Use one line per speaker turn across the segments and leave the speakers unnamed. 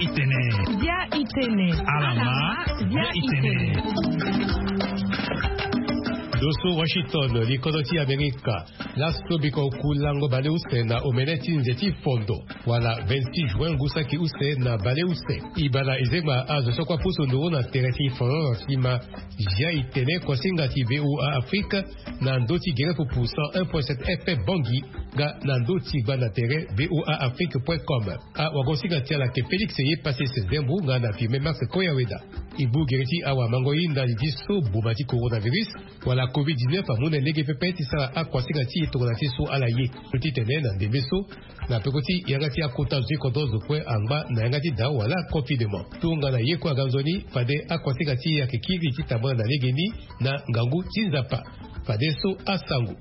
itene. Alama, via itene.
Doso Washington, l'Ikonoti America, l'Asto Biko Kulango Bale Use na Omeneti Nzeti Fondo. Voilà, 26 juin Gusaki Use na Bale Use. Ibala Izema Azo Sokwa Puso Ndoro na Teresi Fondo Sima Jia Itene Kwasingati VOA Afrique na Ndoti Gere Pupusa 1.7 FM Bangi ga na Ndoti Bana Tere VOA Afrique.com. A Wagosingati ala ke Félix Ye passé ses zembu ga na filme Max Koyaweda. Ibu Gereti Awa Mangoyi na Lidiso Bumati Coronavirus. Voilà COVID-19 a muna lege pepe tisara akwasingati itokonati so alaye petit tene na ndemeso na pekoti yangati akota zikodozo kwe anga na yangati da wala confinement tunga na yeko aganzoni fade akwasingati ya kikiri kitabona na legeni na ngangu tinzapa fade so asangu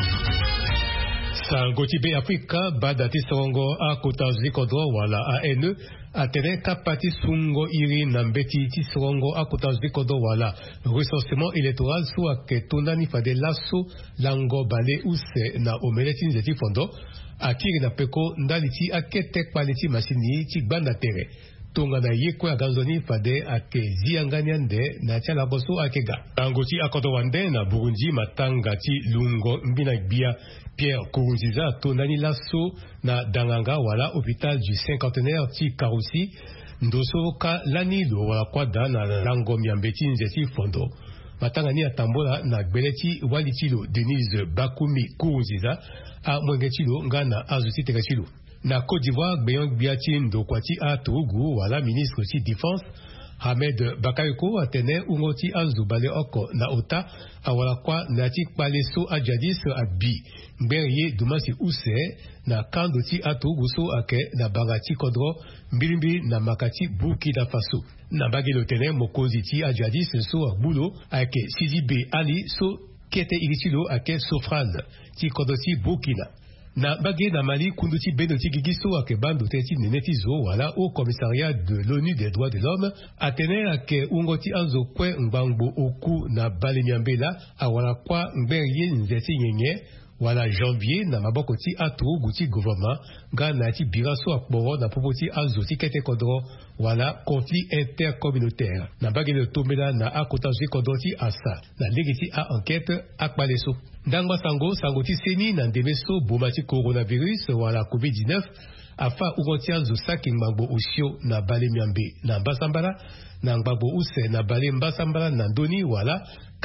Sango Tibe Afrika badati songo akota zikodo wala ANE atene kapati sungo iri na mbeti tisongo akota zikodo wala recensement électoral so aketunda fade lasso lango bale use na omeleti nzeti fondo akiri na peko ndaliti akete kwaliti masini tigbanda tere tonga na yeko ya ganzoni fade ake zianganyande na chala boso akega angoti akodo wande na Burundi matanga ti lungo mbina bia Pierre Kourouziza tonani lasso na danganga wala hôpital du cinquantenaire ti Karousi ndoso ka lanilo wala kwada na lango miambeti nzeti fondo matanga ni atambola na gbeleti walitilo Denise Bakumi Kourouziza a mwengetilo ngana azuti tekachilo na Côte d'Ivoire Gbeyon Biati Ndokwati a Togo wala ministre ci défense Hamed Bakayoko atene ungoti azubale oko na ota awala kwa nati paleso ajadis abi mberye dumasi use na kando ti atogo so ake na bagati kodro mbilimbi na makati Burkina Faso na bagelo tene mokozi ti ajadis so bulo ake Sidibe Ali so kete iritilo ake Sofran ti kodoti Burkina na bagé na Mali kunduti benoti gigiso ake bando teti nenetizo wala au commissariat de l'ONU des droits de l'homme atene ake ungoti anzo kwe ngbango oku na balemiambela awala kwa ngberye nzeti nyenye wala janvier na maboko ti atu guti gouvernement ga na ti biraso akboro na popoti anzo ti kete kodro wala conflit intercommunautaire na bagé tomela na akota zikodoti asa na legiti a enquête akbaleso Dangwa sango ti seni na ndemeso bomati coronavirus wala COVID-19 afa ugotia zusaki ngbango usio na bale miambe na mbasambala na ngbango use na bale mbasambala na ndoni wala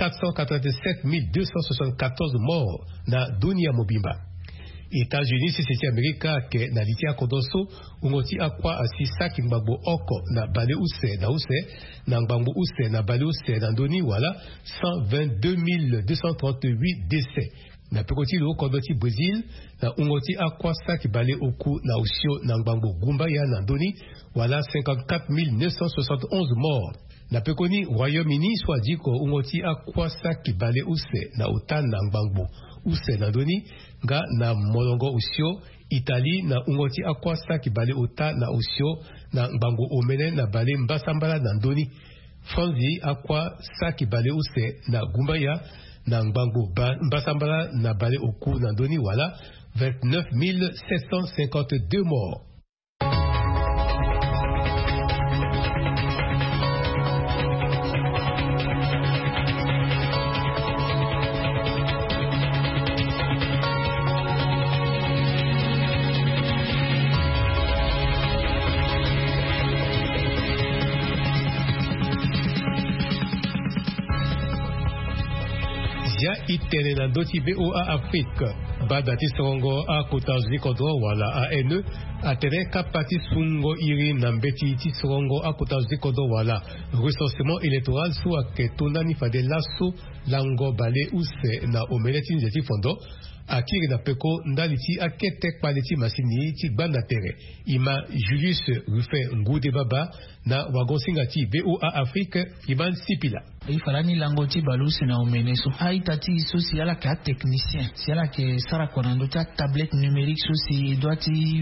487 274 morts na dunia mobimba. États-Unis c'est Amerika ke na litia kodoso ungoti akwa asisaki ngbango oko na bale use na ngbango use na bale use na ndoni wala 122 238 décès na pekoti lo kodoti Brésil na ungoti akwa saki bale oku na usio na ngbango gumba ya na ndoni wala 54 971 morts na pekoni Royaume-Uni soit dit ko ungoti akwa saki bale use na utan na ngbango use na ndoni ga na molongo usio Italie na ungoti akwa saki bale ota na usio na ngbango omene na bale mbasambala na ndoni France akwa saki bale use na gumbaya na ngbango mbasambala na bale oku na ndoni wala 29 752 morts. Itene na doti BOA Afrique badati songo a kotazi kodro wala ANE atene kapati sungo iri na mbeti ti songo a kotazi kodro wala recensement électoral so aketona ni fade lasso lango bale use na omeleti nzeti fondo akiri na peko ndaliti akete kwaliti masini ti gbanda tere ima Julius Ruffin Ngude Baba na wagonsingati BOA Afrique Iban Sipila
ifalani lango ti baluse na omeneso aitati so si ala ka technicien si ala ke sara konando ta tablette numérique so si doati mo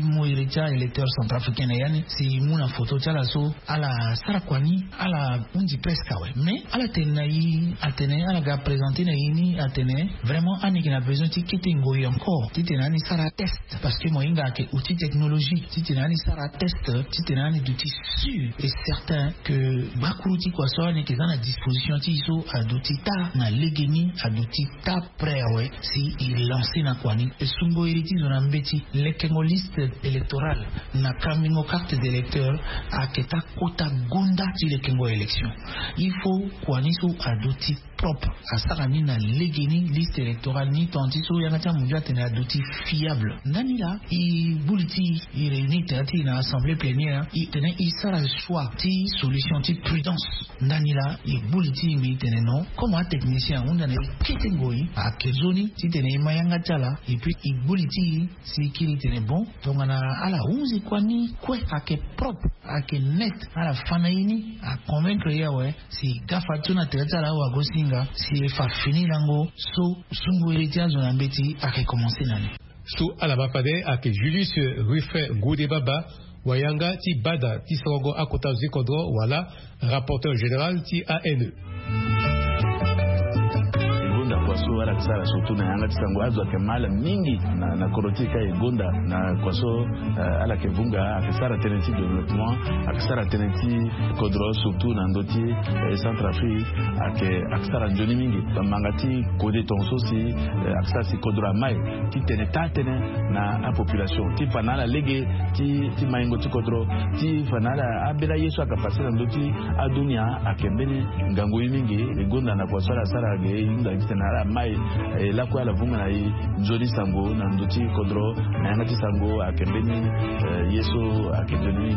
Richa électeur centrafricain yani si muna photo chala so ala Sarakwani ala undi presque ouais mais ala tenayi atene ala ga présenter na yini atene vraiment ani qui a besoin de quitter ngoyi encore titenani sara test parce que moinga ke outil technologie titenani sara test titenani d'outils sûr et certain que bakuruti kwa so ni ke à disposition ti so a d'outils ta na legeni a d'outils ta prêt ouais si il lancé na kwani et sungo iriti zona mbeti lekengo liste électorale na kamingo carte d'électeur a keta kota gonda ti lekengo élection il faut kwani so a d'outils propre à sarani na legeni liste électorale ni tantiso yangata munja tena d'outils fiable nani la i buliti i réunit tati na assemblée plénière i tena i sara choix ti solution ti prudence nani la i buliti mi tena non comme un technicien on a ketengoi a kezoni ti tena mayanga tala et puis i buliti si kili tena bon donc ana ala uzi kwani kwe ake propre ake net ala fanaini a convaincre ya ouais si gafa tuna tela wa gosinga si fa fini lango so sungu eritia zona mbeti ake commencer nani
su alabapade ake Julius Ruffin Goudé Baba wayanga ti bada ti songo akota zikodro wala rapporteur général ti ANE
kwaso wala kisara surtout na yanga tisango azwa kemala mingi na korotika egonda na kwaso ala kevunga akisara tenenti développement akisara tenenti kodro surtout na ndoti Centrafrique akisara njoni mingi bamangati kode tonso si akisara si kodro mai ti tene na population ti fanala lege ti maingo ti kodro ti fanala abela yesu akapasira ndoti adunia akembeni ngango mingi egonda na kwaso la sara ge yinda tena mai la kwa la vunga na njoni sango na ndoti kodro na yangati sango akembeni yesu akembeni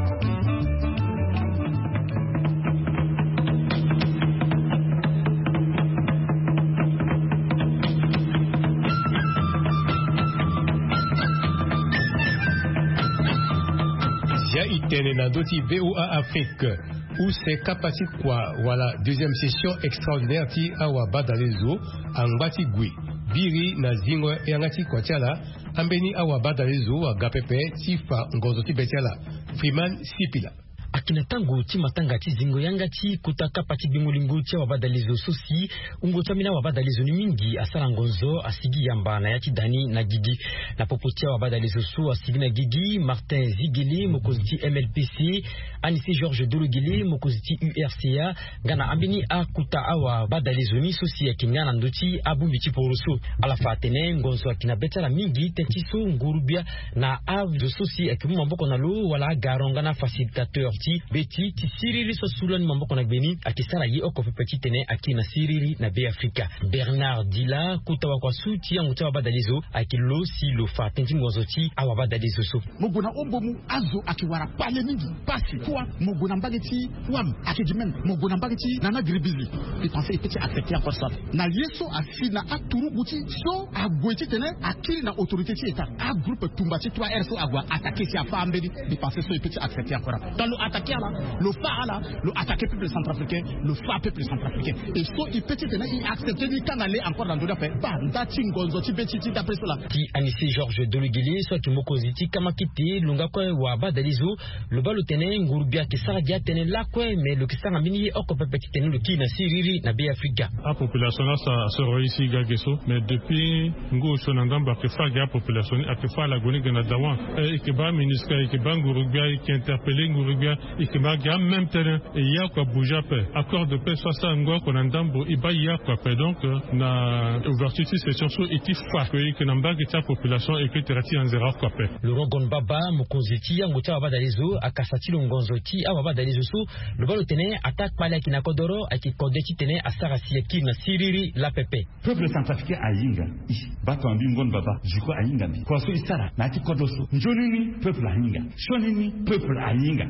ya itene na ndoti VOA Afrique où c'est capacité quoi voilà deuxième session extraordinaire ti awa badalezo angati gui biri na zingo yangati kwa chala ambeni awa badalezo agapepe tifa ngozo ti betala Freeman Sipila
akina tango ti matanga ti zingo yanga ti kutaka pati bingolingo ti wabadalizo sosi ungo tamina wabadalizo ni mingi asala ngonzo asigi yamba na yati dani na gigi na popoti wabadalizo so asigi na gigi Martin Zigeli mokoziti MLPC Anissé Georges Dologili mokoziti URCA ngana ambini akuta awa badalizo ni sosi yakingana ndoti abumbiti poroso ala fatene ngonzo akina betala mingi tetiso ngurubia na avdo sosi akimu mamboko na lo wala garonga na facilitateur beti ti siriri so sulani mamboko na gbeni akisala ye okope petit tene akina siriri na be Afrika Bernard Dila kutawa kwa suti yangu tawa badalizo akilo si lo fatenji ngozoti awa badalizo so
muguna ombomu azo akiwara pale mingi pasi kwa muguna mbageti wam akijimen muguna mbageti nana gribizi il pensait petit accepter encore ça na yeso afina aturu buti so agweti tene akili na autorité ti état a groupe tumbati 3 RSO agwa attaquer si afa ambedi il pensait so petit accepter encore dans le attaquer là le fa là le attaquer peuple centrafricain le fa peuple centrafricain et so il petit tene il accepter ni quand aller encore dans d'autres pays ba ndati ngonzo ti beti ti d'après cela
ti Anissé Georges Dologili so kimokoziti kama kiti lunga kwa wa badalizo le balo tene ngurubia kisara dia tene la kwa mais le kisara mini okope petit tene le ki na siriri na be Afrika
a population là ça se réussit gageso mais depuis ngo sonangamba que fa ga population a que fa la goni gana dawan et que ba ministre et que ba ngurubia qui interpeller ngurubia et que ba ga même terrain et ya quoi bouger pe accord de paix soit ça ngo ko ndambo e ba ya quoi pe donc na ouverture session so et qui fa que namba que ta population et que terati en zéro quoi pe
le rogon baba mokonziti yango ta badalizo akasati longonzoti awa badalizo so le balo tene attaque pale kina kodoro akikodeti tene asara sieki na siriri la pepe
peuple centrafricain ayinga bato ambi ngon baba jiko ayinga mi kwa so isara na ti kodoso njonini peuple ayinga shonini peuple ayinga donc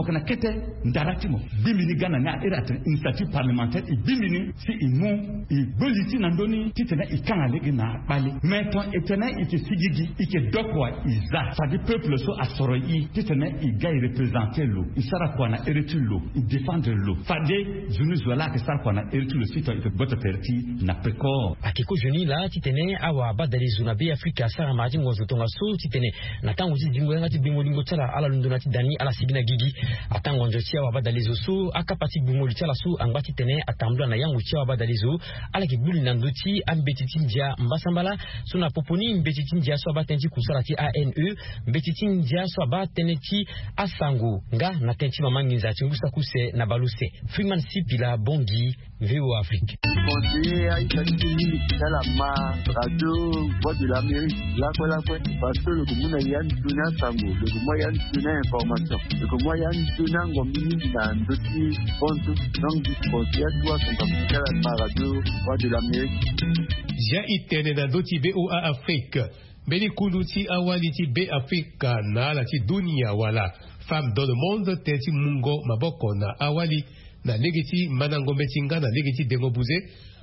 mokana kete ndaratimo bimini gana na irate initiative parlementaire i bimini si imu i boliti nandoni titena ikanga legi na bali meton etena ite sigigi ike dokwa iza ça dit peuple so asoroyi titena i gay représenter lo isara kwa na eretu lo i défendre lo fade zunu zwala ke sara kwa na eretu lo sito ite bota perti na peko
akiko joni la titene awa badali zuna be Afrika sara maji ngozo tonga so titene na tango zingo ngati bingolingo tsala ala lundona tidani ala sibina gigi atango njotia wa badali zo so akapati bingoli tsala so angati tene atambula na yangu chia wa badali zo ala kibuli na ndoti ambetitinja mbasambala suna poponi mbetitinja so abatenji kusala ti ANE mbetitinja so abateneti asango nga na tenti mamanginza tingusa kuse na baluse Freeman Sipila Bongi VO Afrique.
Continuez à y continuer dans la radio voix de l'Amérique là parce que le commun a yann tuna sango le moyen tuna information le moyen tuna ngomini na ndoti ponto donc disposer toi son capital la radio voix de l'Amérique
ja itene na ndoti VO Afrique beli kuluti awaliti be Africa na la ti dunia wala femme dans le monde tenti mungo maboko na awali na legiti manango metinga na legiti dengobuze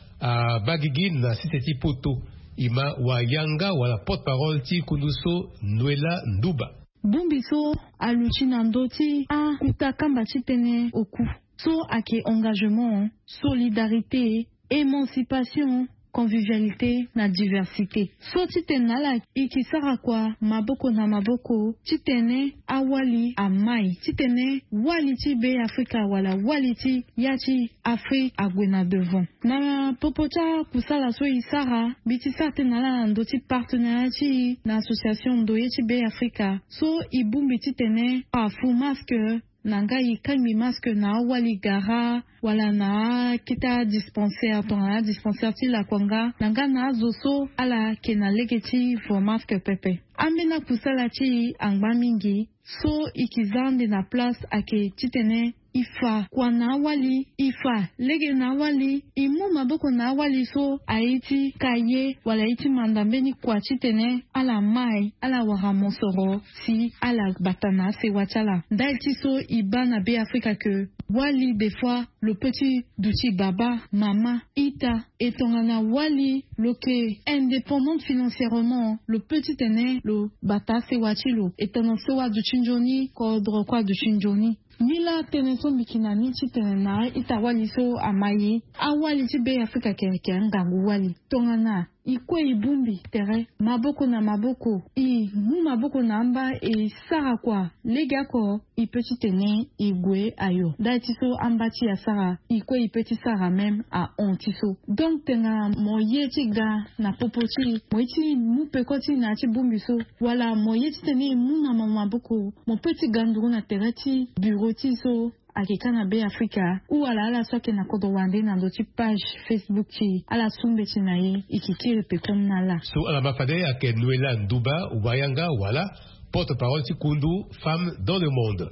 a bagigi na siseti poto ima wa yanga wala porte-parole ti kunduso Nwela Nduba
Bumbiso aluchina ndoti a kutakamba chitene oku so ake engagement solidarité émancipation convivialité na diversité so titena la ikisara kwa maboko na maboko titene awali amai titene wali ti be Afrika wala wali ti yachi Afrique agwena devant na popota kusala so isara biti satena la ndoti partenariat na association ndoye ti be Afrika so ibumbi titene afu masque nanga ikalmi masque na wali gara wala na kita dispensaire ton dispensaire ti la kwanga nanga na zoso ala kena legeti for masque pepe amena kusala ti angba mingi so ikizande na place ake titene ifa kwa na wali ifa lege na wali imu maboko na wali so aiti kaye wala iti mandambeni kwa titene ala mai ala waramosoro si ala batana se wachala dalti so ibana be Afrika que wali des fois le petit douti baba mama ita etongana wali loke indépendante financièrement le petit aîné le bata se wachilo etona so wa du chinjoni kodro kwa du chinjoni nila teneso bikina ni chitena ita wali so amayi awali tibe Afrika keke ngangu wali tongana ikwe ibumbi tere maboko na maboko i mu maboko na amba e sara kwa lega ko i petit tene igwe ayo dati so ambati ya sara ikwe i petit sara même a ontiso donc tenga moye tiga na popoti moiti mu pekoti na ti bumbi so wala moye tene mu na maboko mo petit ganduru na terati bureau ti so akikana be Afrika ou ala soke na kodo wande na ndoti page Facebook ti ala sumbe ti na ye ikikiri pe kom na la
so ala mafade ake Nwela Nduba wayanga wala porte-parole ti kundu femme dans le monde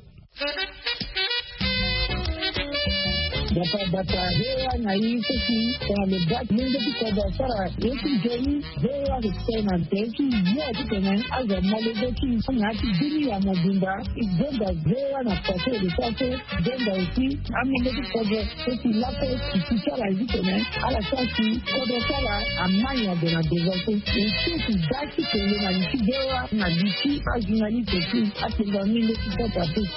Bata hewa na hii sisi kwa mbaki ndio kwa sara yetu jeni hewa kusema teki yote tena aza malezeki ngati dini ya mabunda igenda hewa na pate de pate denda usi amende kwa sisi lapo kisichala zitene ala sasi kwa sala amanya de na devote sisi daki kwenye na nisidewa na diki ajinali teki atengamile kitata tu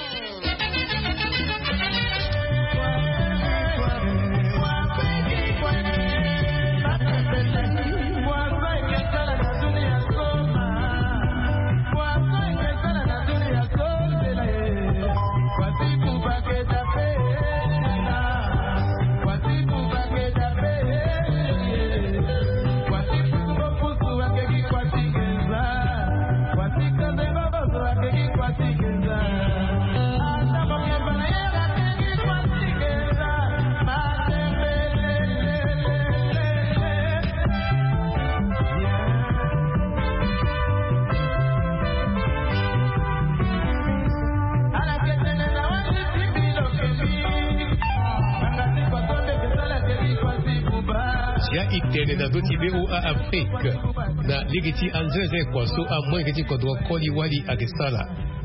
itene na doti VO Afrique na ligiti anzeze kwa so a mwengeti kodwa koli wali akesala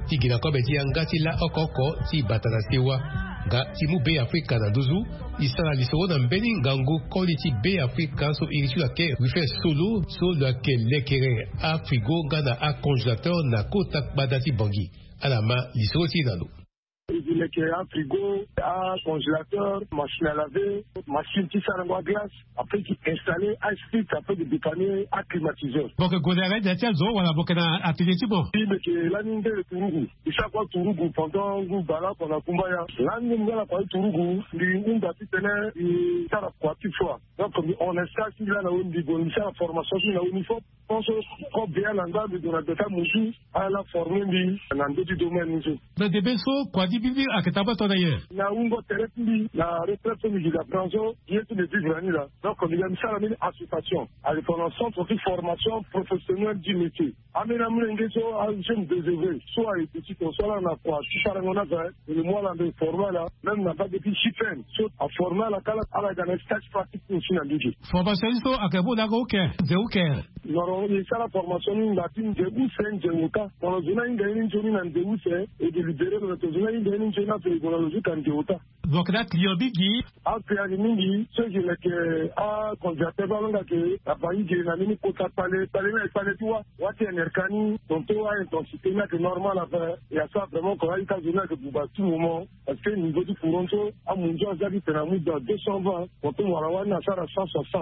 ti gina ko beti anga ti la okoko ti batana sewa ga ti mu be Afrika na duzu isala lisoro na mbeni ngangu kodi ti be Afrika so irisu la ke wife solo so la ke lekere a frigo gana a congélateur na kota badati bangi alama lisoro ti nalo.
Il est un frigo, un congélateur, machine à laver, machine qui sert à glace, après qui installé, un split, après de dépanner, un climatiseur.
Donc, Godere, il y a un zo, on a beaucoup d'ateliers, tu vois.
Oui, mais que l'année de Tourougou, et chaque fois Tourougou, pendant que Bala, pendant Kumbaya, l'année de la parole Tourougou, il y a un tenait, il y a quoi, tu vois. Donc, on installe, il y a une formation, il y a une uniforme, on se prend bien l'endroit de la bêta Moussou, à la formule, dans d'autres domaines.
Mais des besos, quoi, bibi akitaba to d'ailleurs
na ungo terepili la retraite de la branche qui est de vivre là donc on a mis ça une association avec un centre de formation professionnelle du métier amena mlengeso a jeune désœuvré soit et petit soit là na quoi si ça on a fait le mois là de former là même n'a pas depuis chifen soit à former la kala ala dans stage pratique aussi na digi
formation so akabo na go ke de o ke
non il ça la formation na tin de ou sen de uta on a une gaine joni na de ou c'est et de libérer le tozona
donc là client bigi
a créé mingi ce qui est que a constaté balonga que la paille qui na mini kota parler tu vois wati enerkani donc toi intensité na que normal à faire et à ça vraiment quand il a que pour tout moment parce que niveau du couronto a mondial ça dit na mu dans 220 quand on va voir na ça à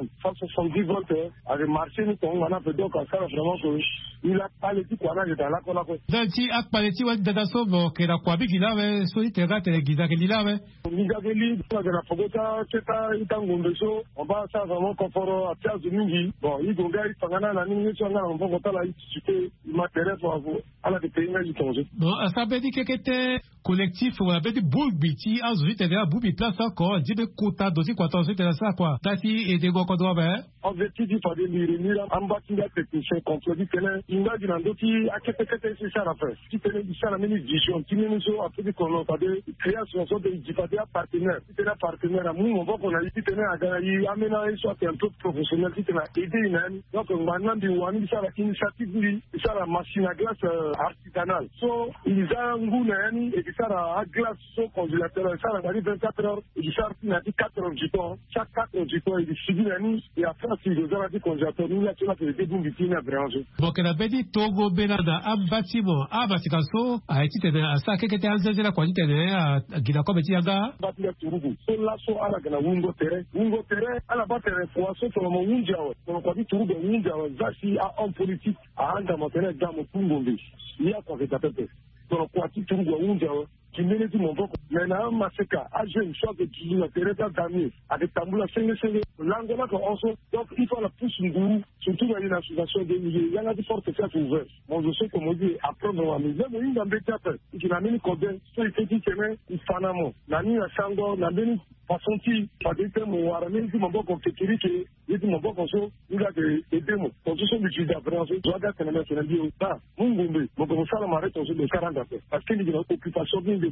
170 volts avec marché ni on a fait donc ça vraiment que il a pas les quoi là dans la cola
donc si a pas les wa dada so que la kwa bigi là so iterga telegiza que là
Nigageli, la Fogota, Cheta, Itangombeso, on va ça vraiment confort à Tiaz de Mingi. Bon, il y a Fangana, la Mingi, on va voter la cité, il m'intéresse pour vous, à la détermination du congé.
Bon, ça veut dire que c'était collectif, on avait dit Boulbiti, à Zouit, et là, Boubi place encore, dit de Kota, dossier 14, c'était ça, quoi. Tati et des Gokodoa, ben.
Objectif, il fallait lire, en bas, il y a technicien, contre dit que il a dit dans d'autres, à quel point c'est ça la faire. Qui tenait ça la même vision, qui nous a fait qu'on a fait création de partenaire, si tu es partenaire à nous, on voit qu'on a dit que tu es aménagé, soit un peu professionnel, si tu as aidé une année. Donc, maintenant, il y a l'initiative, ça la machine à glace artisanale. So, ils ont un goût, et ça la glace, son congélateur, ça la 24 heures, et ça a dit 4 heures du temps. Chaque 4 heures du temps, il est suivi l'année, et après, si ils ont dit congélateur, nous, là, tu as fait des bons bitines à brancher.
Donc, elle avait dit Togo Benada, un bâtiment, Baticasso, a été à ça, qui était à la qualité de Guinacometiaga.
Batia Turugu. So la so ala gana wingo tere ala ba tere fo so to mo winja o. Ko ko di Turugu winja o zashi a en politique a anga mo tere da mo tungombe. Ya ko ke tapepe. To ko ti Turugu winja o. Qui mène du mon boko. Maintenant, Maseka, a jeune choix de qui la terre d'année, avec Tamboula, l'angola qu'on se, donc il faut la pousse une gourou, surtout dans une association de milliers. Il y en a des fortes fêtes ouvertes. Bon, je sais comment dire, après, on va me dire, mais il y a un bétail, qui n'a mis le code, soit il fait qu'il s'aimait, il fanamo. N'a mis la sango, n'a mis façon qui, pas des thèmes, ou à ramener du mon boko, qui dit, il dit mon boko, il a des démos. Pour tout ce que tu dis après, je dois dire que le dit, ah, mon gombe, mon gombe, ça m'arrête, on se de 40 ans. Parce qu'il y a une occupation de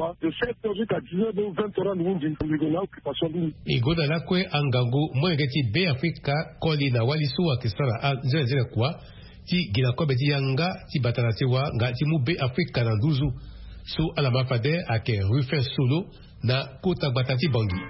7 heures jusqu'à 10 heures, 20 heures, nous avons occupation de
Igoda la kwe angangu, moi ngeti be Afrika, koli na walisu wa kisara a zere kwa, ti gina kobe ti yanga, ti batanatewa, nga ti mu be Afrika na nduzu, su alamafade ake rufe solo na kota batati bangi.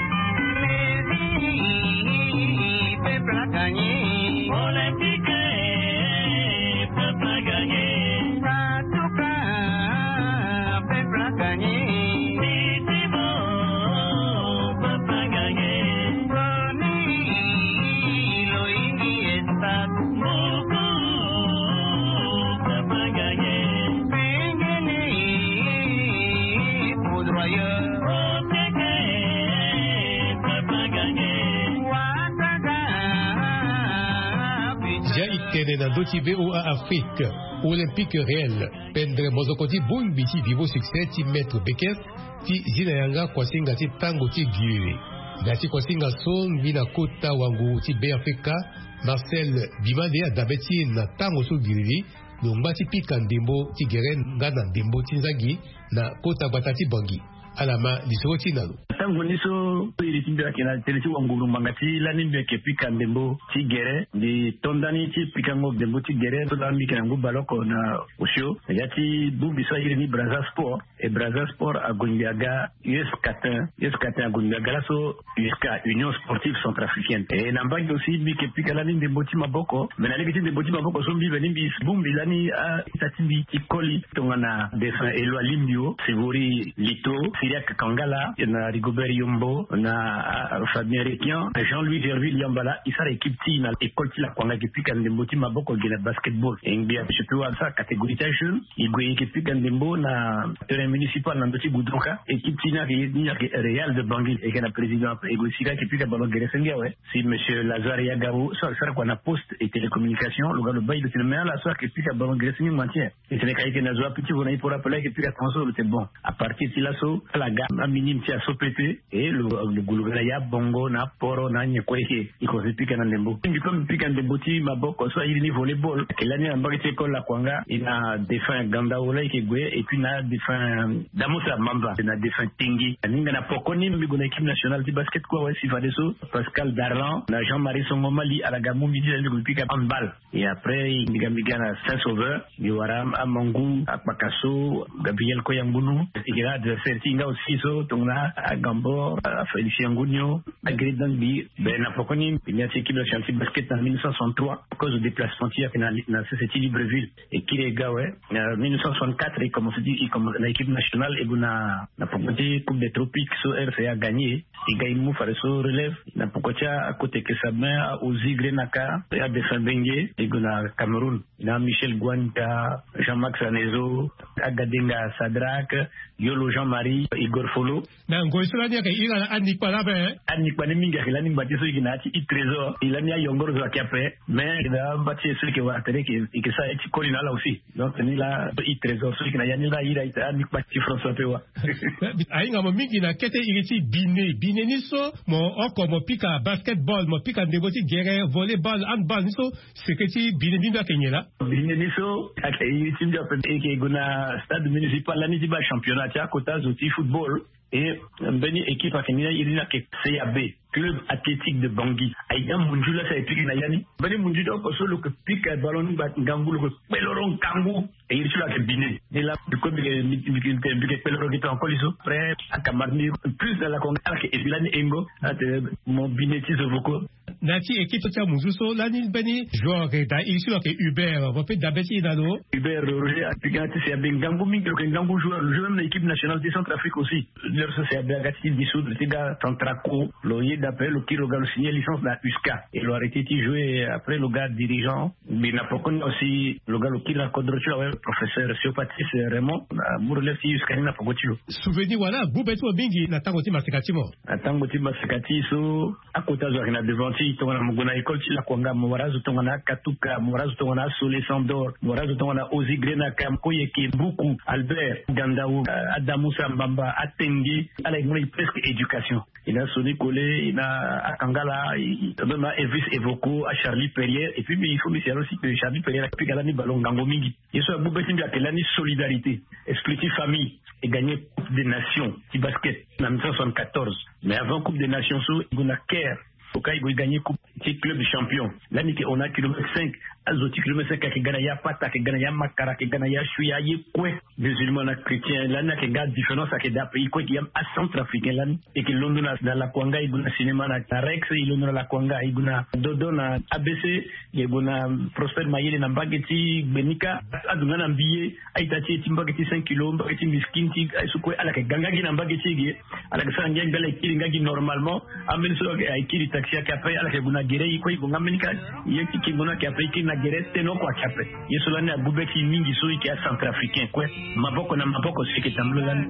Na doti BOA Afrique, Olympique réel, pendre mozokoti bon biti vivo succès ti maître Becker, ti zinayanga kwasinga ti tango ti gué. Gati kwasinga son vina kota wangu ti be Africa, Marcel Bimade adabeti na tango so gué, lomba ti pika ndembo ti geren ngana ndembo ti nzagi na kota batati bangi. Alama lisoro ti nalo.
tango niso iri timbira kina telesi wanguru mangati lani mbeke pika ndembo tigere di tondani ti pika ngo ndembo tigere to lami kina ngo baloko na osho yati bubi so iri ni Brazza Sport et Brazza Sport a gonyaga US4 a gonyaga la so USK Union Sportive Centrafricaine et nambangi aussi bike pika lani ndembo ti maboko menali kiti ndembo ti maboko so mbi veni bumbi lani a tatimbi ti koli tongana defa Eloi Limbio Sivori Lito Siriak Kangala na Rigobert Yombo na Fabien Rekian Jean-Louis Gerville Yambala isara équipe ti na école ti la kwanga ki kan ndembo ti maboko gena basketball engbia surtout sa catégorie ta jeune igwe équipe kan ndembo na terrain municipal na ndoti Goudronka équipe ti na Real de Bangui et kana président ego sika ki pika ballon geresengia ouais si monsieur Lazare Yagaro ça quoi na poste et télécommunication le gars le bail de téléméa la soir ki pika ballon geresengia maintien et c'est les que na zo petit vous pour rappeler que pika transfert c'est bon à partir de là so la gamme minime ti a sopété et le goulugala ya bongo na poro na nyekweke iko zipika na ndembo ngi comme pika ndembo ti maboko so il ni volleyball kelani ambaki te ko la kwanga ina défunt Ganda Ola Ikegwe et puis na défunt Damosa Mamba na défunt Tingi ninga na pokoni mbigo na équipe nationale du basket quoi ouais Sifadeso Pascal Darlan na Jean-Marie Songomali à la gamu midi le pika handball et après ngiga na Saint-Sauveur Yoram Amangu Apakaso Gabriel Koyangunu et là de Sertinga aussi so tongna à Gambo à Félicien Gougno à Gridangbi ben na pokoni il y a cette équipe nationale de basket en 1963 à cause du déplacement qui a na CCT Libreville et qui les gars ouais 1964 il commence l'équipe nationale et na pokoti coupe des tropiques so RCA gagné et gagne faire so relève na pokoti à côté que sa main aux Grenaka et à Defenbengue et na Cameroun na Michel Guanta Jean-Max Anezo Agadenga Sadrak Yolo Jean-Marie Igor Folo
na ngoisula nya ke ila anikpala be
anikpala minga hilani mbatiso iginati i trésor ilani ayongoro za kiape mais da mbati celui qui va tere que ça est colina là aussi donc ni là i trésor celui qui na yani là ira ita anikpati François Pewa
ainga mo mingi na kete iriti bine ni so mo oko mo pika basketball mo pika ndegoti gere volleyball handball ni so seketi bine binda kenyela
bine ni so ake iriti ndio pe ke guna stade municipal la ni diba championnat ya kota zoti football et beni équipe a kenina irina ke CAB club athlétique de Bangui aïda munjula sa épique na yani beni munjudo ko solo que pique ballon bat ngangulu ko peloron kangu et il sur la bine et là du coup bique peloron qui est en coliso prêt à camarni plus dans la conga que ebilani engo mon bineti zovoko
nati équipe ta muzuso lani beni joueur da il sur que Hubert va peut d'abeti dalo
Hubert Roger apigati c'est bengangu mingi que ngangu joueur le même l'équipe nationale de Centrafrique aussi leur c'est Abagati dissout le tiga Centraco loyer d'appel le Kiroga le signé licence la USK et le arrêté de jouer après le gars dirigeant mais n'a pas connu aussi le gars le Kira Kodrocho le professeur Patrice Raymond Mourle si USK n'a pas goûté
souvenir voilà Boubeto Bingi na tangoti masekatimo
tangoti masekati so akota zo na devanti tongana muguna école ci la kwanga morazo tongana katuka morazo tongana Solé Sandor morazo tongana Ozi Grena Kam Koyeke Buku Albert Gandao Adamoussa Mbamba Atengi à la presque éducation il a sonné collé il a à Kangala même à Elvis Evoko à Charlie Perrier et puis il faut me dire aussi que Charlie Perrier a pu gagner ballon gango mingi et so Boubeto Bingi a kelani solidarité esprit famille et gagné Coupe des Nations qui basket en 1974 mais avant Coupe des Nations so il a Caire au cas il gagné coupe club de champion l'année on a kilomètre 5 azoti kilomètre 5 qui gagne ya pata qui gagne ya makara qui gagne ya chuya ye kwe musulman na chrétien l'année qui garde différence avec des pays quoi qui am à centrafricain l'année et que London dans la Kwanga il guna cinéma na Rex il London la Kwanga il guna dodo na ABC il guna Prosper Mayele na Mbageti Benika aduna na mbiye aitati timbageti 5 kg mbageti miskinti aisukwe ala ke ganga gina Mbageti gi ala ke sanga ngala kiri ngagi normalement amen so ay kiri taxi ya kape ala ke guna gere iko gonga menika yeki kingona kape ki na gere teno kwa kape yesolani abubeki mingi so iki ya centrafricain kwe maboko na maboko sike tamlolani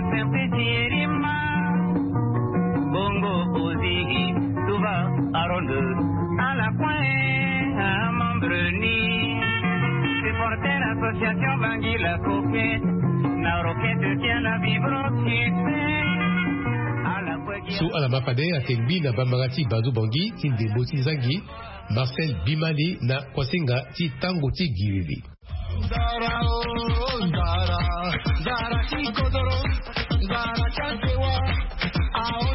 bongo ozigi tuva aronde ala coin à membreni supporter l'association Bangui la coquette na roquette tient la vibroquette
So ala mapade akenbi na bambarati Badou Bangui tinde boti zangi Marcel Bimali na kwasinga ti tango ti girili Dara o dara dara ti kodoro dara chatewa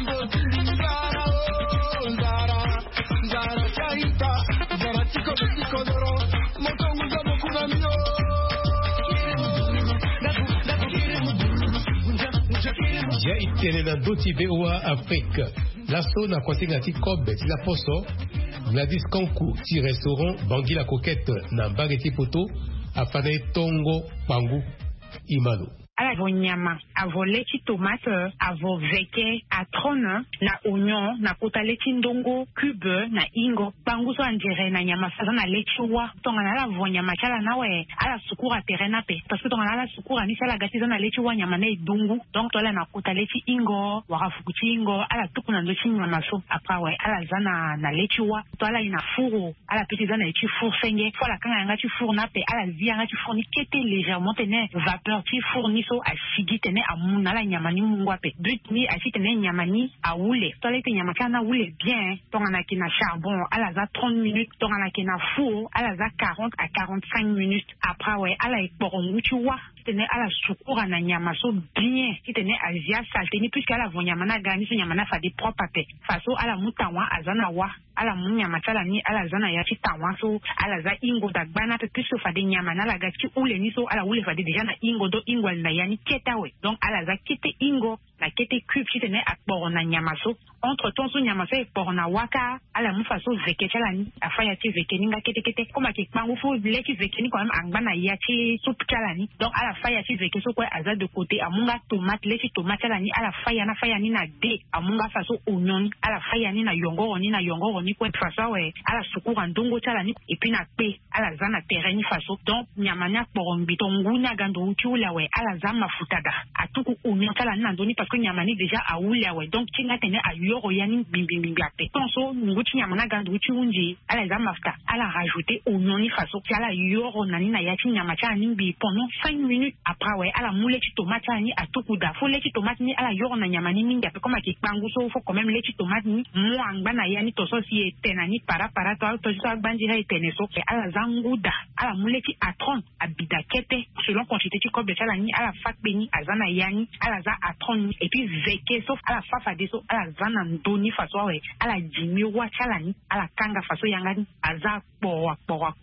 ya itene na doti beoa Afrique lasso na kwasinga ti kobe ti la poso Gladys Kankou ti restaurant Bangui la Coquette na Mbageti Poto afana tongo pangu imalo
avo nyama, avo lechi tomate, avo veke, atrone, na oignon, na kota lechi ndongo, cube, na ingo, bangu so andire na nyama faza na lechi wa, tonga na la vo nyama chala na we, ala sukura terena pe, parce que tonga na la sukura ni sala gati na lechi wa nyama na idungu, donc tola na kota lechi ingo, warafukuchi ingo, ala tuku na lechi nyama so, après we, ala zana na lechi wa, tola ina furo, ala peti zana lechi four senge, fola kanga yanga chi four na pe, ala zi yanga chi four ni kete légèrement tene vapeur chi four ni so a sigi tene a munala nyamani mungwape but ni a tene nyamani a wule tole te nyamaka na wule bien tonga na kina charbon ala za 30 minutes tonga na kina four ala za 40 à 45 minutes après ouais ala ekborongu chiwa tene ala sukura na nyama so bien tene azia salteni puisque ala vo nyama na gani so nyama na fa de propre pe faso ala mutawa azana wa ala munyama chala ni ala zana ya chitawa so ala za ingo da gbana te puisque fa de nyama na la gati ule ni so ala ule fa de déjà na ingo do ingo na yani keta we donc ala za kete ingo na kete cube tene akboro na nyama so entre temps so nyama so ekboro na waka ala mu faso veke chala ni afaya ti veke ninga kete kete koma ki kpangu fo leki veke ni quand même angbana ya ti soup chala ni donc ala faya ti veke so ko aza de côté amunga tomate leki tomate chala ni ala faya ni na de amunga faso oignon ala faya ni na yongoro ni ko faso we ala sukura ndongo chala ni et puis na pe ala zana terrain faso donc nyama nya kporombi tongunya gando ukiula we ala za mafuta da atuku oignon chala ni ndoni parce que nyama ni déjà a ula we donc tinga tene a yoro yani bimbimbi ape tonso nguti nyama na gando uchi unji ala za mafuta ala rajouter oignon ni faso chala yoro nani na yati nyama cha nimbi pendant 5 minutes après ouais ala moule chi tomate ni atuku da fo lechi tomate ni ala yoro na nyama ni mingi ape comme ki kpangu so faut quand même lechi tomate ni mo angba yani to so si tenani para to so agbandi ha itene so ala zanguda ala moule chi atron abida kete selon quantité chi kobe chala ni ala fakbe ni azana yani ala za atron et puis veke sauf ala fafa de so ala zana ndoni faso we ala jimi wa chala ni ala kanga faso yanga ni aza po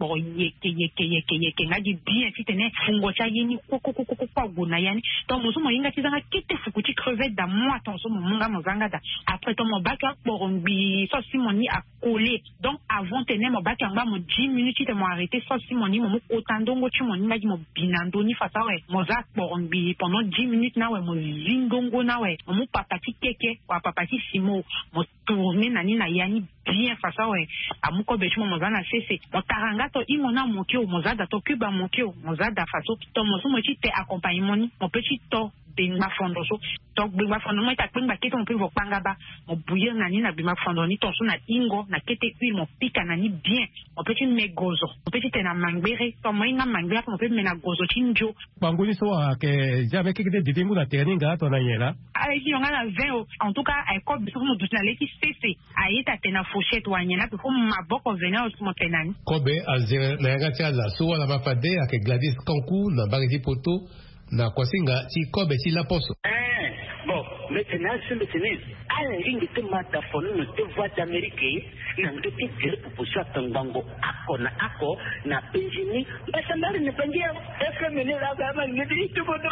yeke ngaji bien titene fungo cha yini ko guna yani to muso mo yinga tizanga kete fukuti crevette da moi ton so munga mozanga da après to mo baka borombi so simoni a collé donc avant tene mo baka ngba mo 10 minutes te mo arrêter so simoni mo otandongo chi mo ngaji mo binando ni fasa we mo za borombi pendant 10 minutes na we mo zindongo na we mo papati keke wa papati simo mo tourner nani na yani bien fasa we amuko bechi mo zana sese mo taranga to imona mokio mo za da to kuba mokio mo za da faso to mo so mo chi te accompagnement mon petit to bingba fondo so to bingba fondo mo ta bingba kete mo pe vo panga ba mo bouillir nani na bingba fondo ni to so na ingo na kete huile mo pika nani bien mo petit me gozo mo petit te na mangbere to mo ina mangbere mo pe me na gozo chinjo
banguli so ke jamais kete ditingu na teninga to na yela
ai ki yonga na 20 en tout cas ai ko biso mo dutna leki cc ai ta te na fourchette wa nyena pe ko maboko venir au mo tenani
kobe azere na yanga tia la so wala mafade ake Gladys Kankou na Mbageti Poto na kwasinga ti kobe ti la poso
bon maintenant c'est maintenant ala ringi te mata fono no te voix d'Amérique na ndo te dire pour ça tangango ako na penjini basa mari ne pengia efe mene la gama ngidi to bodo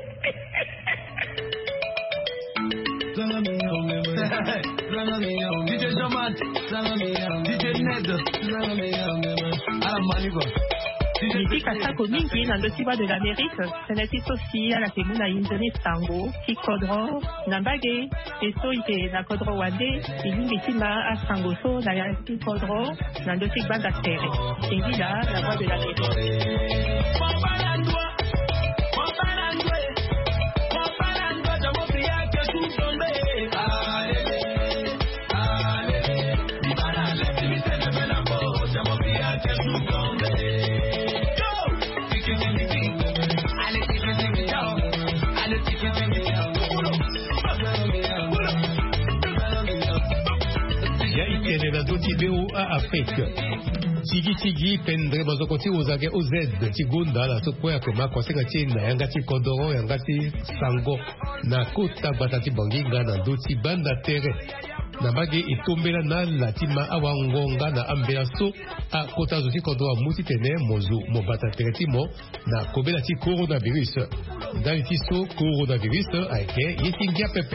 DJ Jamat, DJ Ned, Alamanigo.
Musique à Sako Mingi dans le Tiba de l'Amérique, c'est la petite aussi à la Temuna Indone Sango, Tikodro, Nambage, et Soite, la Kodro Wade, et Lingitima à Sangoso, dans la Tikodro, dans le Tiba d'Astere. Et là, la voix de l'Amérique.
Tibéo à Afrique. Tigi pendre bazokoti ozage OZ tigunda la sokwe akoma kwasenga china yangati kodoro yangati sango na kota batati banginga na doti banda tere na bage etombela na latima awa ngonga na ambela so a kota zosi kodo a muti tene mozu mobata teretimo na kobela ti coronavirus ndani ti so coronavirus aike yetingia pepe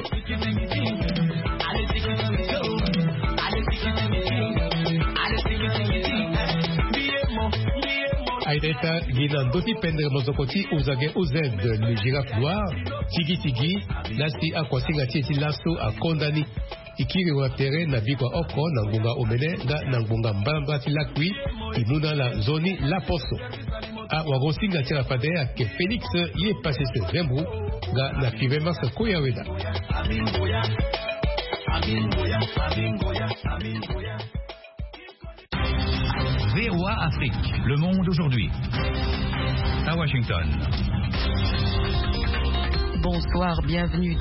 Aideta gina ndoti pendre mozokoti uzage uzed le girafe noir tigi nasi akwasinga tieti laso akondani ikiri wa tere na bikwa oko na ngunga omene na ngunga mbamba ti lakwi imuna la zoni la poso a wagosinga tira fadea ke Felix ye passe se rembu ga na fivema sa koyaweda
VOA Afrique, le monde aujourd'hui. À Washington.
Bonsoir, bienvenue.